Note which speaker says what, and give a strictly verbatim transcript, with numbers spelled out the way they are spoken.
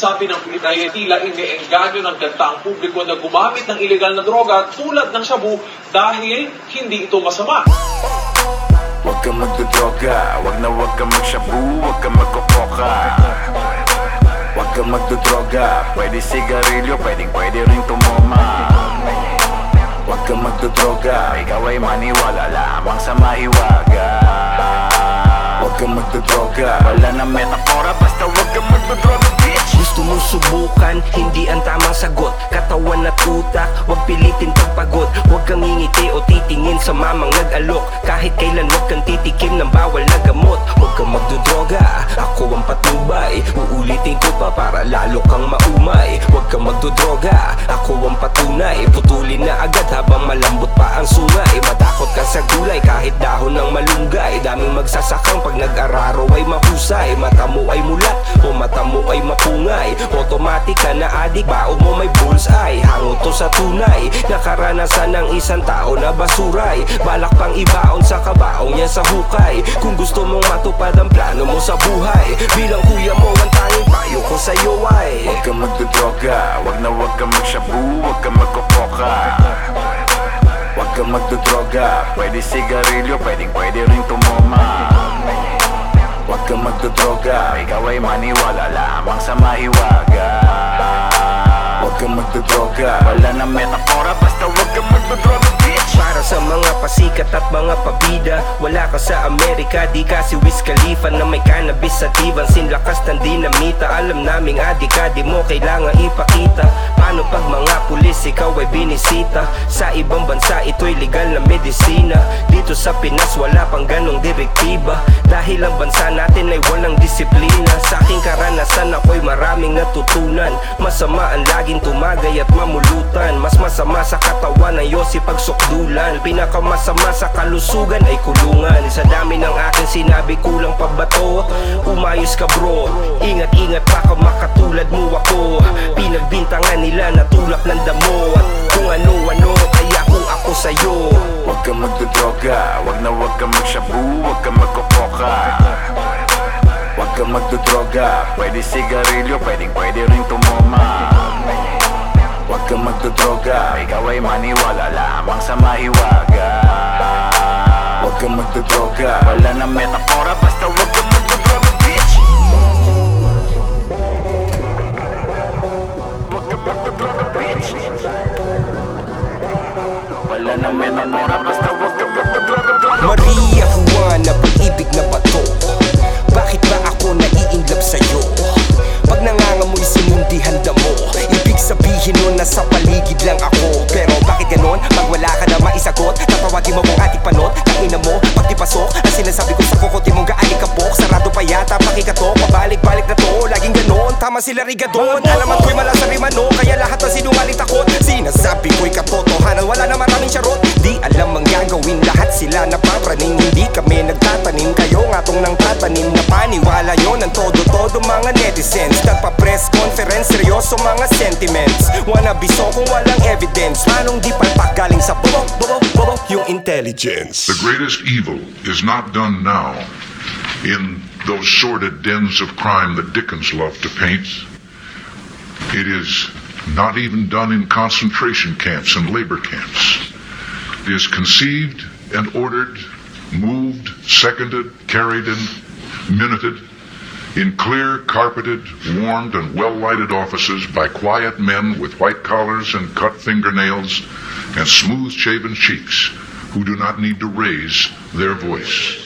Speaker 1: Sabi ng P I A, tila iniengganyo ng kanta ang publiko na gumamit ng ilegal na droga tulad ng shabu dahil hindi ito masama.
Speaker 2: Huwag kang magdodroga, huwag na huwag kang magshabu, huwag kang magkokoka. Huwag kang magdodroga, pwede sigarilyo, pwedeng pwede rin tumoma. Huwag kang magdodroga, ikaw ay maniwala lamang sa mahiwaga. Huwag kang magdodroga, wala na metafora, basta huwag kang magdodroga, bitch.
Speaker 3: Gusto mong subukan, hindi ang tamang sagot. Katawan at utak, huwag pilitin pagpagod. Huwag kang ngingiti o titingin sa mamang nag-alok. Kahit kailan huwag kang titikim ng bawal na gamot. Huwag kang magdodroga, ako ang patnubay. Uulitin ko pa para lalo kang maumay. Huwag kang magdodroga, ako ang patunay. Putulin na agad habang malambot pa ang sungay. Matakot ka sa gulay kahit dahon ng malunggay. Daming magsasakang pag nag-araro ay mahusay. Mata mo ay mulat o mata mo ay mapungay. Automatic ka na adik, bao mo may bullseye. Hango to sa tunay, nakaranasan ng isang tao na basuray. Balak pang ibaon sa kabaong niya sa hukay. Kung gusto mong matupad ang plano mo sa buhay, bilang kuya mo ang tanging payo ko sa'yo ay
Speaker 2: huwag kang magdodroga, huwag na huwag kang magshabu, huwag kang magkokoka. Huwag kang magdodroga, pwede sigarilyo, pwedeng pwede rin tumoma. Huwag kang magdodroga, ikaw ay maniwala lamang sa mahiwaga. Huwag kang magdodroga, wala na metafora, basta huwag kang magdodroga, bitch.
Speaker 3: Para sa mga pasikat at mga pabida, wala ka sa Amerika, di ka si Wiz Khalifa na may cannabis sativang sinlakas ng dinamita. Alam naming adik ka, di mo kailangan ipakita. Paano pag mga pulis ikaw ay binisita? Sa ibang bansa ito'y legal na medisina. Dito sa Pinas wala pang ganong direktiba, dahil ang bansa natin ay walang disiplina. Sa aking karanasan ako'y maraming natutunan. Masama ang laging tumagay at mamulutan. Mas masama sa katawan ay yosi pagsukdulan. Pinakamasama sa kalusugan ay kulungan. Sa dami ng aking sinabi kulang pa ba to? Umayos ka bro, ingat-ingat baka makatulad mo ako. Pinagbintangan nila na tulak ng damo, at kung ano-ano kaya kung ako sa'yo.
Speaker 2: Huwag kang magdodroga, huwag na huwag kang magshabu, huwag kang magkokoka. Huwag kang magdodroga, pwede sigarilyo, pwedeng pwede rin tumoma. Huwag kang magdodroga, ikaw ay maniwala lamang sa mahiwaga. Huwag kang magdodroga, wala na metafora, basta huwag kang magdodroga, bitch. Huwag kang magdodroga, bitch. Wala na metafora, basta huwag kang magdodroga, bitch.
Speaker 3: Maria Juana, pag-ibig na ba to? Bakit ba ako nai-inlove sa'yo? Pag nangangamoy sinindihan mo, ibig sabihin nun nasa paligid lang ako. Pero bakit ganon? Pag wala ka na maisagot, tatawagin mo mong ating panot. Tangina mo, pag di pasok, ang sinasabi ko sa kukote mong gaalikabok. Sarado pa yata, pakikatok, pabalik-balik na to. Laging ganon, tama sila rigadon. Alamat ko'y malasariman no, kaya lahat ng sinungaling takot. Sinasabi ko'y katotohanan, wala na maraming charot. Di alam ang gagawin, lahat sila napapraning. Hindi kami nagtatanim, kayo nga tong nang tatanim. Napaniwala yun ang todo-todo mga netizens. Nagpa-press conference, seryoso mga sentiments. Wanna be so kung walang evidence. Manong di palpak galing sa bubok, bubok, bubok yung intelligence.
Speaker 4: The greatest evil is not done now in those sordid dens of crime that Dickens loved to paint. It is not even done in concentration camps and labor camps. It is conceived and ordered, moved, seconded, carried and minuted in clear, carpeted, warmed, and well-lighted offices by quiet men with white collars and cut fingernails and smooth-shaven cheeks who do not need to raise their voice.